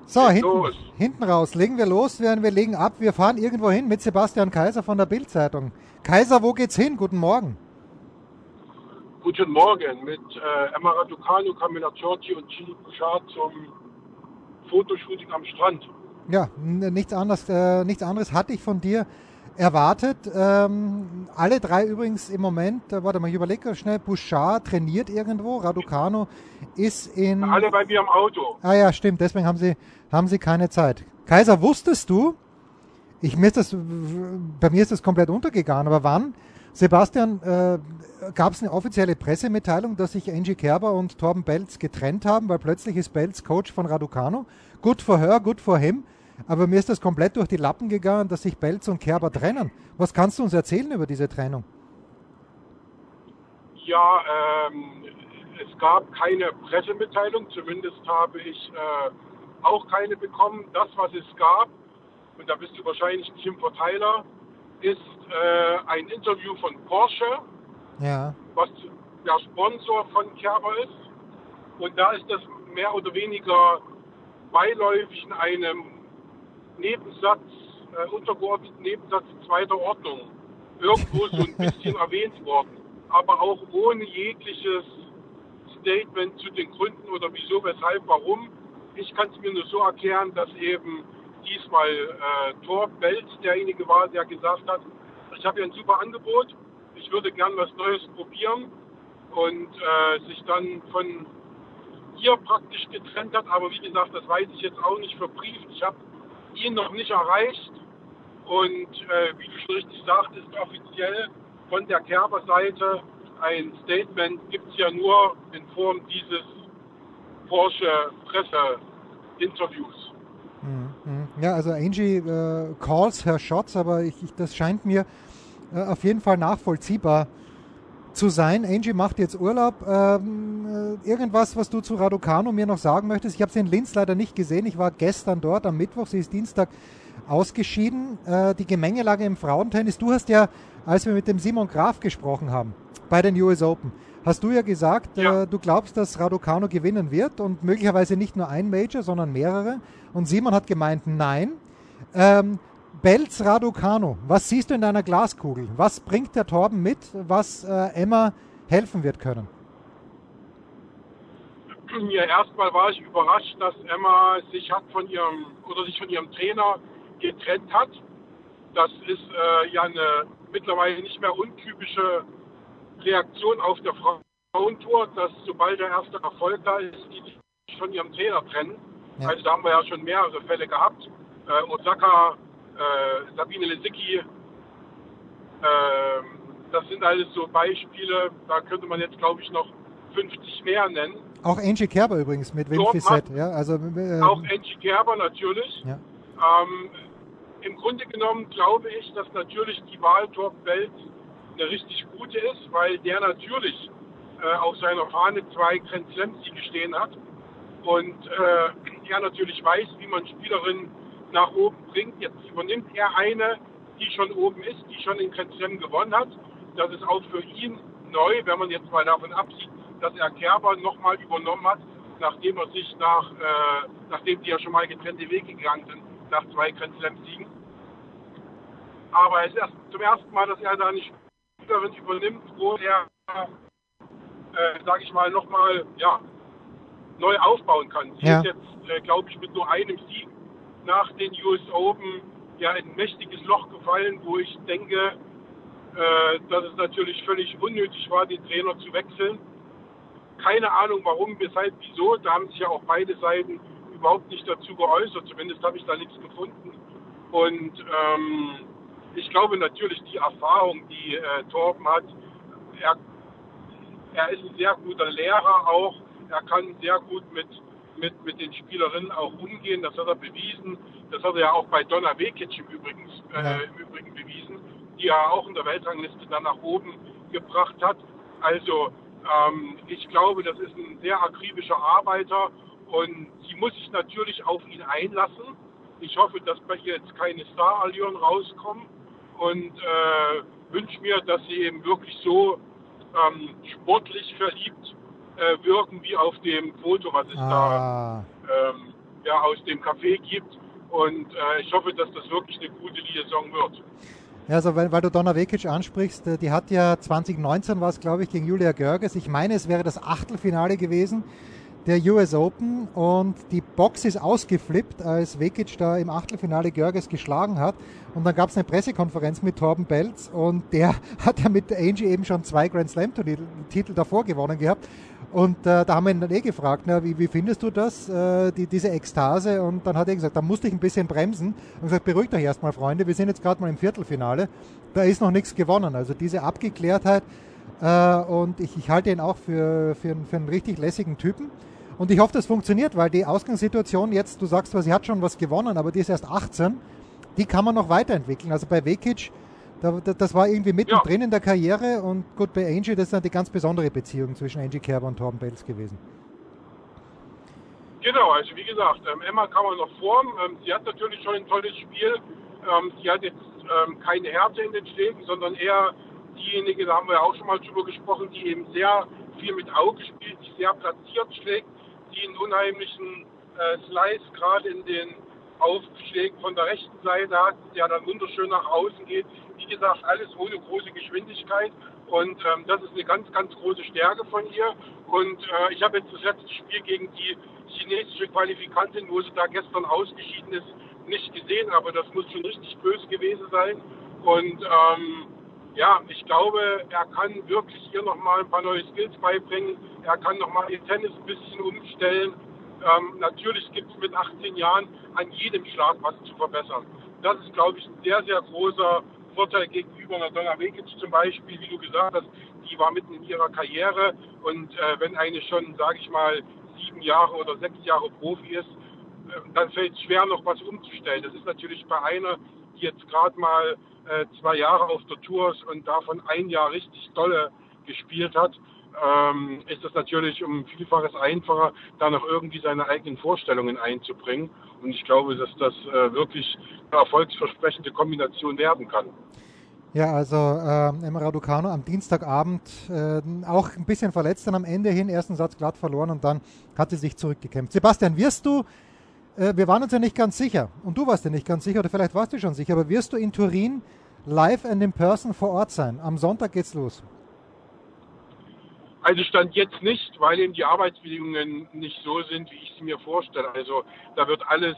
So, Leg los. hinten raus. Legen wir los, wir legen ab. Wir fahren irgendwo hin mit Sebastian Kaiser von der Bild-Zeitung. Kaiser, wo geht's hin? Guten Morgen. Guten Morgen mit Emma Raducanu, Camilla Giorgi und Gilles Bouchard zum Fotoshooting am Strand. Ja, nichts anderes hatte ich von dir erwartet. Alle drei übrigens im Moment, warte mal, ich überlege schnell, Bouchard trainiert irgendwo, Raducanu ist in... Alle bei mir im Auto. Ah ja, stimmt, deswegen haben sie keine Zeit. Kaiser, wusstest du, bei mir ist das komplett untergegangen, aber wann, Sebastian, gab es eine offizielle Pressemitteilung, dass sich Angie Kerber und Torben Belz getrennt haben, weil plötzlich ist Belz Coach von Raducanu. Good for her, good for him. Aber mir ist das komplett durch die Lappen gegangen, dass sich Belz und Kerber trennen. Was kannst du uns erzählen über diese Trennung? Ja, es gab keine Pressemitteilung, zumindest habe ich auch keine bekommen. Das, was es gab, und da bist du wahrscheinlich nicht im Verteiler, ist ein Interview von Porsche, Ja. was der Sponsor von Kerber ist. Und da ist das mehr oder weniger beiläufig in einem Nebensatz, untergeordneten Nebensatz zweiter Ordnung, irgendwo so ein bisschen erwähnt worden. Aber auch ohne jegliches Statement zu den Gründen oder wieso, weshalb, warum. Ich kann es mir nur so erklären, dass eben diesmal Torben Belz derjenige war, der gesagt hat, ich habe hier ein super Angebot, ich würde gern was Neues probieren und sich dann von ihr praktisch getrennt hat. Aber wie gesagt, das weiß ich jetzt auch nicht verbrieft. Ich habe ihn noch nicht erreicht und wie du schon richtig sagtest, offiziell von der Kerber-Seite ein Statement gibt es ja nur in Form dieses Porsche-Presse-Interviews. Ja, also Angie calls her shots, aber das scheint mir auf jeden Fall nachvollziehbar zu sein. Angie macht jetzt Urlaub. Irgendwas, was du zu Raducanu mir noch sagen möchtest? Ich habe sie in Linz leider nicht gesehen. Ich war gestern dort am Mittwoch. Sie ist Dienstag ausgeschieden. Die Gemengelage im Frauentennis. Du hast ja, als wir mit dem Simon Graf gesprochen haben, bei den US Open, hast du ja gesagt, du glaubst, dass Raducanu gewinnen wird und möglicherweise nicht nur ein Major, sondern mehrere. Und Simon hat gemeint, nein. Belz, Raducanu, was siehst du in deiner Glaskugel? Was bringt der Torben mit, was Emma helfen wird können? Ja, erstmal war ich überrascht, dass Emma sich von ihrem Trainer getrennt hat. Das ist ja eine mittlerweile nicht mehr untypische Reaktion auf der Frauentour, dass sobald der erste Erfolg da ist, die sich von ihrem Trainer trennen. Ja. Also da haben wir ja schon mehrere Fälle gehabt. Osaka, Sabine Lisicki, das sind alles so Beispiele, da könnte man jetzt glaube ich noch 50 mehr nennen. Auch Angie Kerber übrigens mit Winfrey Set. Ja, also, auch Angie Kerber natürlich. Ja. Im Grunde genommen glaube ich, dass natürlich die Wahl Torben Belz eine richtig gute ist, weil der natürlich auf seiner Fahne 2 Grand Slam-Siege stehen hat und er natürlich weiß, wie man Spielerinnen nach oben bringt. Jetzt übernimmt er eine, die schon oben ist, die schon den Grand Slam gewonnen hat. Das ist auch für ihn neu, wenn man jetzt mal davon absieht, dass er Kerber nochmal übernommen hat, nachdem die ja schon mal getrennte Wege gegangen sind, nach 2 Grand Slam-Siegen. Aber es ist erst zum ersten Mal, dass er da eine Spielerin übernimmt, wo er, sage ich mal, nochmal neu aufbauen kann. Sie ist jetzt, glaube ich, mit nur einem Sieg nach den US Open in ein mächtiges Loch gefallen, wo ich denke, dass es natürlich völlig unnötig war, den Trainer zu wechseln. Keine Ahnung warum, weshalb, wieso. Da haben sich ja auch beide Seiten überhaupt nicht dazu geäußert. Zumindest habe ich da nichts gefunden. Und ich glaube natürlich die Erfahrung, die Torben hat, er ist ein sehr guter Lehrer auch. Er kann sehr gut mit den Spielerinnen auch umgehen. Das hat er bewiesen. Das hat er ja auch bei Donna Vekic im Übrigen bewiesen, die er auch in der Weltrangliste dann nach oben gebracht hat. Also ich glaube, das ist ein sehr akribischer Arbeiter und sie muss sich natürlich auf ihn einlassen. Ich hoffe, dass bei ihr jetzt keine Star-Allüren rauskommen und wünsche mir, dass sie eben wirklich so sportlich verliebt wirken wie auf dem Foto, was es da aus dem Café gibt. Und ich hoffe, dass das wirklich eine gute Liaison wird. Ja, also weil du Donna Vekic ansprichst, die hat ja 2019 war es, glaube ich, gegen Julia Görges. Ich meine, es wäre das Achtelfinale gewesen der US Open und die Box ist ausgeflippt, als Vekic da im Achtelfinale Görges geschlagen hat. Und dann gab es eine Pressekonferenz mit Torben Belz und der hat ja mit Angie eben schon 2 Grand Slam Titel davor gewonnen gehabt. Und da haben wir ihn dann gefragt, na, wie findest du das, diese Ekstase? Und dann hat er gesagt, da musste ich ein bisschen bremsen. Und gesagt, beruhigt euch erstmal, Freunde, wir sind jetzt gerade mal im Viertelfinale. Da ist noch nichts gewonnen. Also diese Abgeklärtheit und ich halte ihn auch für einen richtig lässigen Typen. Und ich hoffe, das funktioniert, weil die Ausgangssituation jetzt, du sagst zwar, sie hat schon was gewonnen, aber die ist erst 18, die kann man noch weiterentwickeln. Also bei Vekic, das war irgendwie mittendrin in der Karriere und gut, bei Angie, das ist dann die ganz besondere Beziehung zwischen Angie Kerber und Torben Belz gewesen. Genau, also wie gesagt, Emma kann man noch formen. Sie hat natürlich schon ein tolles Spiel. Sie hat jetzt keine Härte in den Schlägen, sondern eher diejenige, da haben wir ja auch schon mal drüber gesprochen, die eben sehr viel mit Auge spielt, die sehr platziert schlägt, die einen unheimlichen Slice gerade in den Aufschlägen von der rechten Seite hat, der dann wunderschön nach außen geht. Wie gesagt, alles ohne große Geschwindigkeit und das ist eine ganz, ganz große Stärke von ihr. Und ich habe jetzt das letzte Spiel gegen die chinesische Qualifikantin, wo sie da gestern ausgeschieden ist, nicht gesehen, aber das muss schon richtig böse gewesen sein. Und ich glaube, er kann wirklich ihr nochmal ein paar neue Skills beibringen. Er kann nochmal ihr Tennis ein bisschen umstellen. Natürlich gibt es mit 18 Jahren an jedem Schlag was zu verbessern. Das ist, glaube ich, ein sehr, sehr großer Vorteil gegenüber einer Donna Vekic zum Beispiel, wie du gesagt hast, die war mitten in ihrer Karriere und wenn eine schon, sage ich mal, 7 Jahre oder 6 Jahre Profi ist, dann fällt es schwer, noch was umzustellen. Das ist natürlich bei einer, die jetzt gerade mal 2 Jahre auf der Tour ist und davon 1 Jahr richtig dolle gespielt hat, ist das natürlich um Vielfaches einfacher, da noch irgendwie seine eigenen Vorstellungen einzubringen. Und ich glaube, dass das wirklich eine erfolgsversprechende Kombination werden kann. Ja, also Emma Raducanu am Dienstagabend auch ein bisschen verletzt dann am Ende hin, ersten Satz glatt verloren und dann hat sie sich zurückgekämpft. Sebastian, wir waren uns ja nicht ganz sicher und du warst ja nicht ganz sicher oder vielleicht warst du schon sicher, aber wirst du in Turin live and in person vor Ort sein? Am Sonntag geht's los. Also Stand jetzt nicht, weil eben die Arbeitsbedingungen nicht so sind, wie ich sie mir vorstelle. Also da wird alles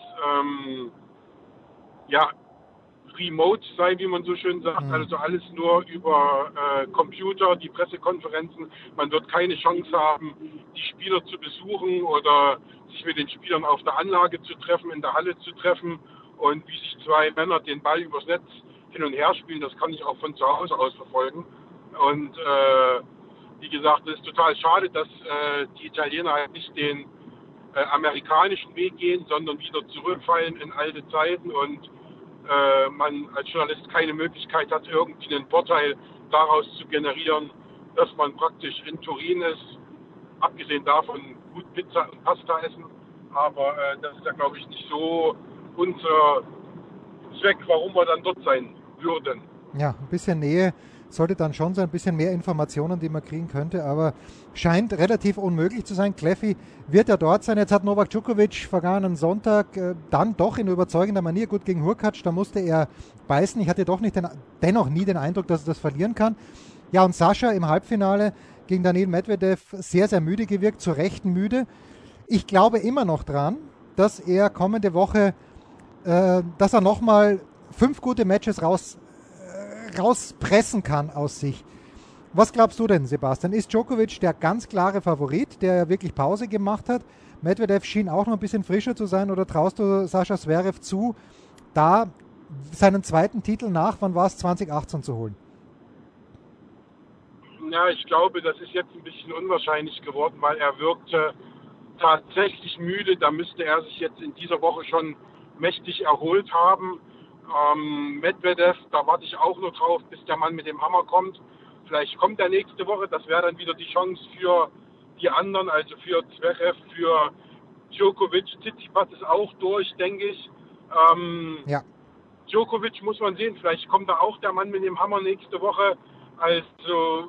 remote sein, wie man so schön sagt. Also alles nur über Computer, die Pressekonferenzen. Man wird keine Chance haben, die Spieler zu besuchen oder sich mit den Spielern auf der Anlage zu treffen, in der Halle zu treffen und wie sich 2 Männer den Ball übers Netz hin und her spielen. Das kann ich auch von zu Hause aus verfolgen. Und wie gesagt, es ist total schade, dass die Italiener halt nicht den amerikanischen Weg gehen, sondern wieder zurückfallen in alte Zeiten und man als Journalist keine Möglichkeit hat, irgendwie einen Vorteil daraus zu generieren, dass man praktisch in Turin ist, abgesehen davon gut Pizza und Pasta essen. Aber das ist ja, glaube ich, nicht so unser Zweck, warum wir dann dort sein würden. Ja, ein bisschen Nähe sollte dann schon sein, ein bisschen mehr Informationen, die man kriegen könnte, aber scheint relativ unmöglich zu sein. Kleffi wird ja dort sein. Jetzt hat Novak Djokovic vergangenen Sonntag dann doch in überzeugender Manier gut gegen Hurkacz, da musste er beißen. Ich hatte dennoch nie den Eindruck, dass er das verlieren kann. Ja, und Sascha im Halbfinale gegen Daniil Medvedev sehr, sehr müde gewirkt, zu Recht müde. Ich glaube immer noch dran, dass er kommende Woche, dass er nochmal 5 gute Matches rauspressen kann aus sich. Was glaubst du denn, Sebastian? Ist Djokovic der ganz klare Favorit, der wirklich Pause gemacht hat? Medvedev schien auch noch ein bisschen frischer zu sein, oder traust du Sascha Zverev zu, da seinen zweiten Titel nach, wann war es, 2018 zu holen? Ja, ich glaube, das ist jetzt ein bisschen unwahrscheinlich geworden, weil er wirkte tatsächlich müde. Da müsste er sich jetzt in dieser Woche schon mächtig erholt haben. Medvedev, da warte ich auch nur drauf, bis der Mann mit dem Hammer kommt. Vielleicht kommt er nächste Woche, das wäre dann wieder die Chance für die anderen, also für Zverev, für Djokovic. Tsitsipas ist auch durch, denke ich. Ja. Djokovic muss man sehen, vielleicht kommt da auch der Mann mit dem Hammer nächste Woche. Also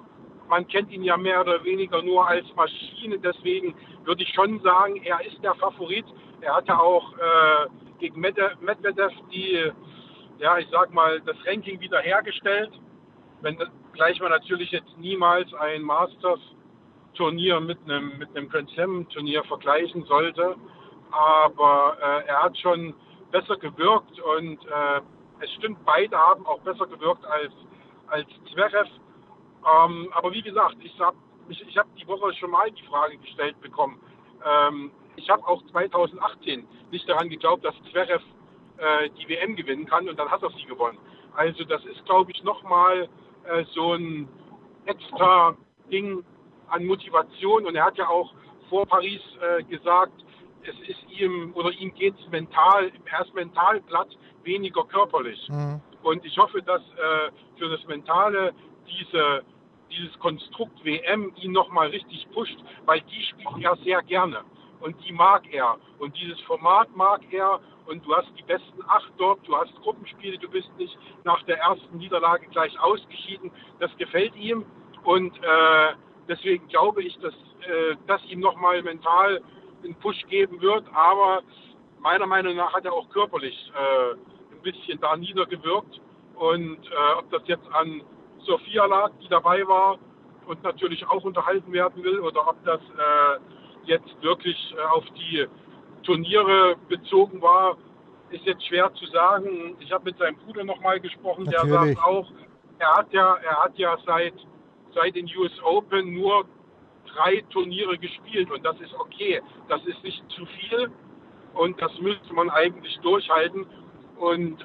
man kennt ihn ja mehr oder weniger nur als Maschine, deswegen würde ich schon sagen, er ist der Favorit. Er hatte auch gegen Medvedev ich sag mal, das Ranking wiederhergestellt. Gleich man natürlich jetzt niemals ein Masters-Turnier mit einem Grand Slam-Turnier vergleichen sollte, aber er hat schon besser gewirkt und es stimmt, beide haben auch besser gewirkt als Zverev. Aber wie gesagt, ich habe die Woche schon mal die Frage gestellt bekommen. Ich habe auch 2018 nicht daran geglaubt, dass Zverev die WM gewinnen kann, und dann hat er sie gewonnen. Also das ist, glaube ich, nochmal so ein extra Ding an Motivation, und er hat ja auch vor Paris gesagt, ihm geht es mental, er ist mental platt, weniger körperlich. Mhm. Und ich hoffe, dass für das Mentale dieses Konstrukt WM ihn nochmal richtig pusht, weil die spielt er sehr gerne und die mag er und dieses Format mag er, und du hast die besten 8 dort, du hast Gruppenspiele, du bist nicht nach der ersten Niederlage gleich ausgeschieden, das gefällt ihm, und deswegen glaube ich, dass ihm nochmal mental einen Push geben wird, aber meiner Meinung nach hat er auch körperlich ein bisschen da niedergewirkt, und ob das jetzt an Sophia lag, die dabei war und natürlich auch unterhalten werden will, oder ob das jetzt wirklich auf die Turniere bezogen war, ist jetzt schwer zu sagen. Ich habe mit seinem Bruder nochmal gesprochen, natürlich. Der sagt auch, er hat ja seit den US Open nur 3 Turniere gespielt, und das ist okay. Das ist nicht zu viel, und das müsste man eigentlich durchhalten, und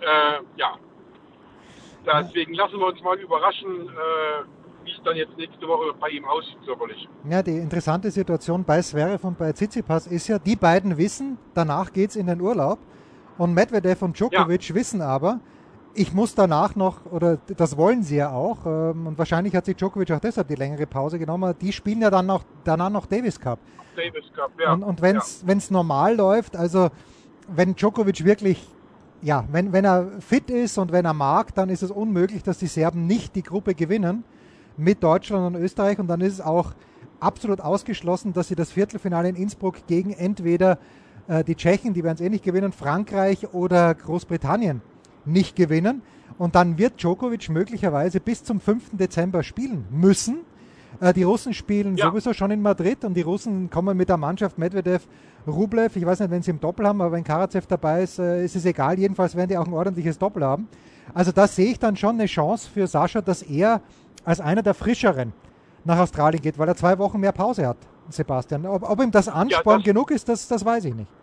deswegen lassen wir uns mal überraschen, wie es dann jetzt nächste Woche bei ihm aussieht körperlich. Ja, die interessante Situation bei Zverev und bei Tsitsipas ist ja, die beiden wissen, danach geht es in den Urlaub, und Medvedev und Djokovic wissen aber, ich muss danach noch, oder das wollen sie ja auch, und wahrscheinlich hat sich Djokovic auch deshalb die längere Pause genommen, die spielen ja dann danach noch Davis Cup. Davis Cup, ja. Und wenn es normal läuft, also wenn Djokovic wirklich, wenn er fit ist und wenn er mag, dann ist es unmöglich, dass die Serben nicht die Gruppe gewinnen mit Deutschland und Österreich, und dann ist es auch absolut ausgeschlossen, dass sie das Viertelfinale in Innsbruck gegen entweder die Tschechen, die werden es eh nicht gewinnen, Frankreich oder Großbritannien nicht gewinnen, und dann wird Djokovic möglicherweise bis zum 5. Dezember spielen müssen. Die Russen spielen sowieso schon in Madrid, und die Russen kommen mit der Mannschaft Medvedev, Rublev, ich weiß nicht, wenn sie im Doppel haben, aber wenn Karatsev dabei ist, ist es egal, jedenfalls werden die auch ein ordentliches Doppel haben. Also da sehe ich dann schon eine Chance für Sascha, dass er als einer der Frischeren nach Australien geht, weil er 2 Wochen mehr Pause hat, Sebastian. Ob ihm das Ansporn genug ist, das weiß ich nicht.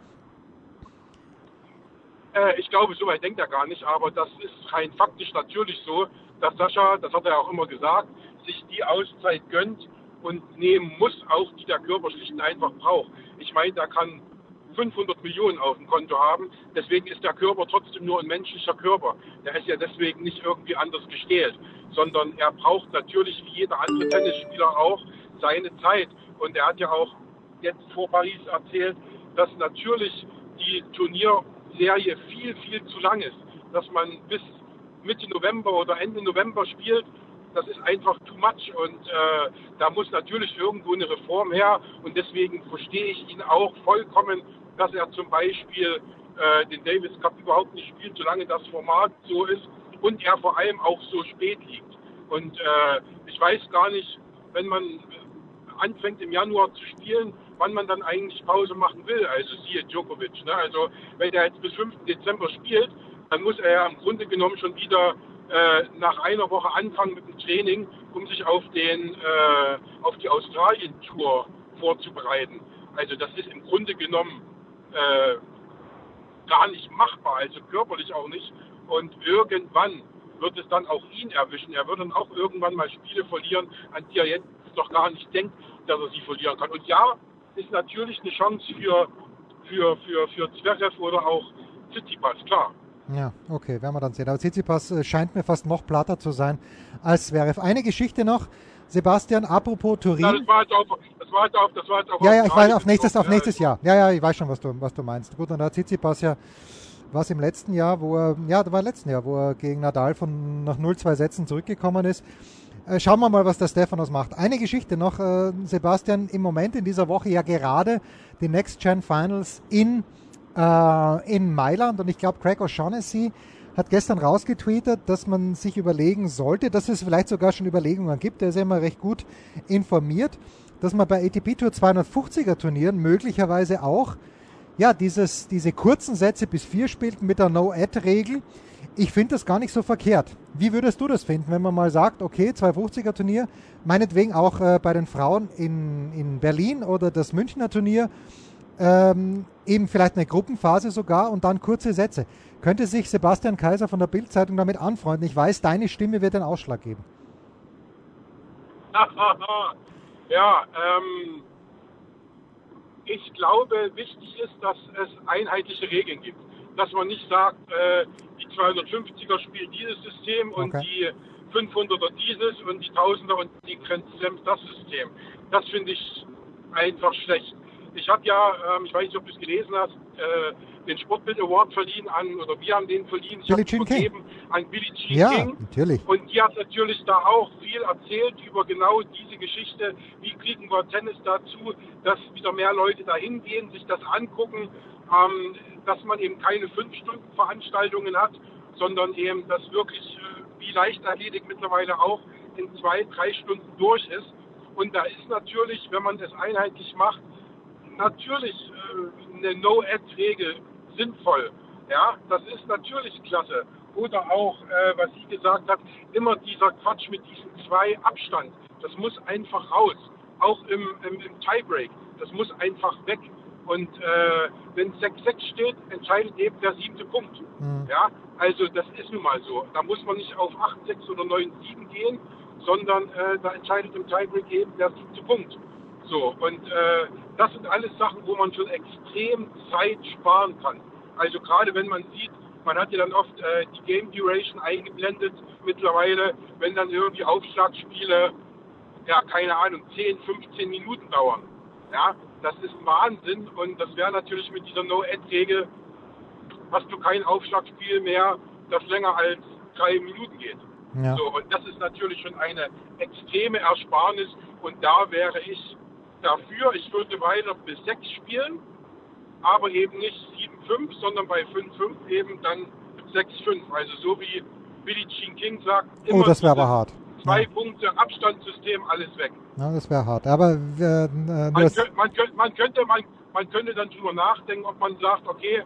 Ich glaube, so weit denkt er gar nicht, aber das ist rein faktisch natürlich so, dass Sascha, das hat er auch immer gesagt, sich die Auszeit gönnt und nehmen muss, auch die der Körper schlicht und einfach braucht. Ich meine, der kann 500 Millionen auf dem Konto haben, deswegen ist der Körper trotzdem nur ein menschlicher Körper. Der ist ja deswegen nicht irgendwie anders gestählt, sondern er braucht natürlich, wie jeder andere Tennisspieler auch, seine Zeit. Und er hat ja auch jetzt vor Paris erzählt, dass natürlich die Turnierserie viel, viel zu lang ist. Dass man bis Mitte November oder Ende November spielt, das ist einfach too much, und da muss natürlich irgendwo eine Reform her, und deswegen verstehe ich ihn auch vollkommen, dass er zum Beispiel den Davis Cup überhaupt nicht spielt, solange das Format so ist und er vor allem auch so spät liegt. Und ich weiß gar nicht, wenn man anfängt im Januar zu spielen, wann man dann eigentlich Pause machen will, also siehe Djokovic. Ne? Also wenn er jetzt bis 5. Dezember spielt, dann muss er ja im Grunde genommen schon wieder nach einer Woche anfangen mit dem Training, um sich auf die Australien-Tour vorzubereiten. Also das ist im Grunde genommen gar nicht machbar, also körperlich auch nicht. Und irgendwann wird es dann auch ihn erwischen. Er wird dann auch irgendwann mal Spiele verlieren, an die er jetzt doch gar nicht denkt, dass er sie verlieren kann. Und ja, ist natürlich eine Chance für Zverev oder auch Tsitsipas, klar. Ja, okay, werden wir dann sehen. Aber Tsitsipas scheint mir fast noch platter zu sein als Zverev. Eine Geschichte noch, Sebastian, apropos Turin. Ja, das war jetzt auch ja, ich weiß, auf nächstes Jahr. Ja, ich weiß schon, was du meinst. Gut, und da hat Tsitsipas ja was im letzten Jahr, wo er gegen Nadal nach 0-2 Sätzen zurückgekommen ist. Schauen wir mal, was der Stefanos macht. Eine Geschichte noch, Sebastian, im Moment in dieser Woche ja gerade die Next Gen Finals in Mailand und ich glaube Craig O'Shaughnessy hat gestern rausgetweetet, dass man sich überlegen sollte, dass es vielleicht sogar schon Überlegungen gibt, der ist ja immer recht gut informiert, dass man bei ATP Tour 250er Turnieren möglicherweise auch diese kurzen Sätze bis 4 spielt mit der No-Ad-Regel. Ich finde das gar nicht so verkehrt. Wie würdest du das finden, wenn man mal sagt, okay, 250er Turnier, meinetwegen auch bei den Frauen in Berlin oder das Münchner Turnier, eben vielleicht eine Gruppenphase sogar und dann kurze Sätze. Könnte sich Sebastian Kaiser von der Bild-Zeitung damit anfreunden? Ich weiß, deine Stimme wird den Ausschlag geben. Ja, ich glaube, wichtig ist, dass es einheitliche Regeln gibt. Dass man nicht sagt, die 250er spielt dieses System und die 500er dieses und die 1000er und die Grand Slams das System. Das finde ich einfach schlecht. Ich habe ja, ich weiß nicht, ob du es gelesen hast, den Sportbild Award verliehen oder wir haben den verliehen, ich habe es vergeben an Billie Jean King. Ja, natürlich. Und die hat natürlich da auch viel erzählt über genau diese Geschichte. Wie kriegen wir Tennis dazu, dass wieder mehr Leute da hingehen, sich das angucken, dass man eben keine 5-Stunden-Veranstaltungen hat, sondern eben das wirklich wie Leichtathletik mittlerweile auch in 2-3 Stunden durch ist. Und da ist natürlich, wenn man das einheitlich macht, natürlich eine No-Ad-Regel sinnvoll. Ja, das ist natürlich klasse. Oder auch, was sie gesagt hat, immer dieser Quatsch mit diesem 2 Abstand. Das muss einfach raus. Auch im Tiebreak. Das muss einfach weg. Und wenn 6-6 steht, entscheidet eben der 7. Punkt. Mhm. Ja, also das ist nun mal so. Da muss man nicht auf 8-6 oder 9-7 gehen, sondern da entscheidet im Tiebreak eben der 7. Punkt. So, und das sind alles Sachen, wo man schon extrem Zeit sparen kann. Also gerade wenn man sieht, man hat ja dann oft die Game Duration eingeblendet mittlerweile, wenn dann irgendwie Aufschlagspiele, ja keine Ahnung, 10, 15 Minuten dauern. Ja, das ist Wahnsinn und das wäre natürlich mit dieser No-Ad-Regel, hast du kein Aufschlagspiel mehr, das länger als 3 Minuten geht. Ja. So, und das ist natürlich schon eine extreme Ersparnis und da wäre ich dafür, ich würde weiter bis 6 spielen, aber eben nicht 7-5, sondern bei 5-5 eben dann 6-5. Also so wie Billie Jean King sagt, immer das wäre aber hart. 2 Punkte Abstandssystem, alles weg. Ja, das wäre hart. Aber man könnte dann drüber nachdenken, ob man sagt, okay,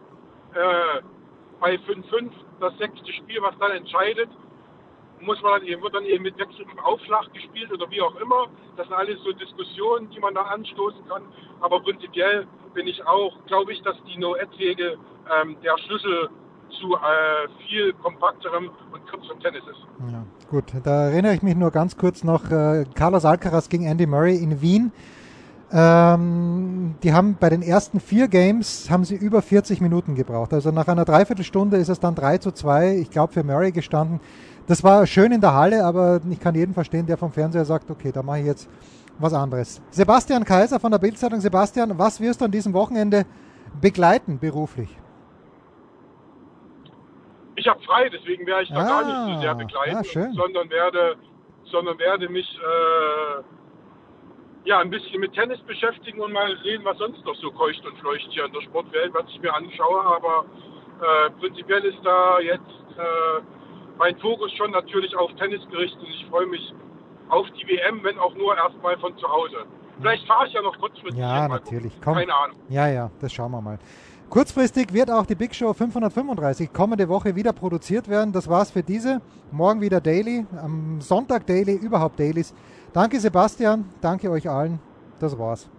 bei 5-5 das 6. Spiel, was dann entscheidet, wird dann eben mit wechselndem Aufschlag gespielt oder wie auch immer. Das sind alles so Diskussionen, die man da anstoßen kann. Aber prinzipiell glaube ich, dass die No-Ad-Regel der Schlüssel zu viel kompakterem und kürzerem Tennis ist. Ja, gut, da erinnere ich mich nur ganz kurz noch, Carlos Alcaraz gegen Andy Murray in Wien. Die haben bei den ersten 4 Games haben sie über 40 Minuten gebraucht. Also nach einer Dreiviertelstunde ist es dann 3-2, ich glaube, für Murray gestanden. Das war schön in der Halle, aber ich kann jeden verstehen, der vom Fernseher sagt, okay, da mache ich jetzt was anderes. Sebastian Kaiser von der Bild-Zeitung. Sebastian, was wirst du an diesem Wochenende begleiten beruflich? Ich habe frei, deswegen werde ich da gar nicht so sehr begleiten, sondern werde mich ein bisschen mit Tennis beschäftigen und mal sehen, was sonst noch so keucht und fleucht hier in der Sportwelt, was ich mir anschaue. Aber prinzipiell ist da jetzt mein Fokus schon natürlich auf Tennis gerichtet und ich freue mich auf die WM, wenn auch nur erstmal von zu Hause. Vielleicht fahre ich ja noch kurzfristig. Ja, natürlich. Komm. Keine Ahnung. Ja, das schauen wir mal. Kurzfristig wird auch die Big Show 535 kommende Woche wieder produziert werden. Das war's für diese. Morgen wieder Daily, am Sonntag Daily, überhaupt Dailies. Danke Sebastian, danke euch allen. Das war's.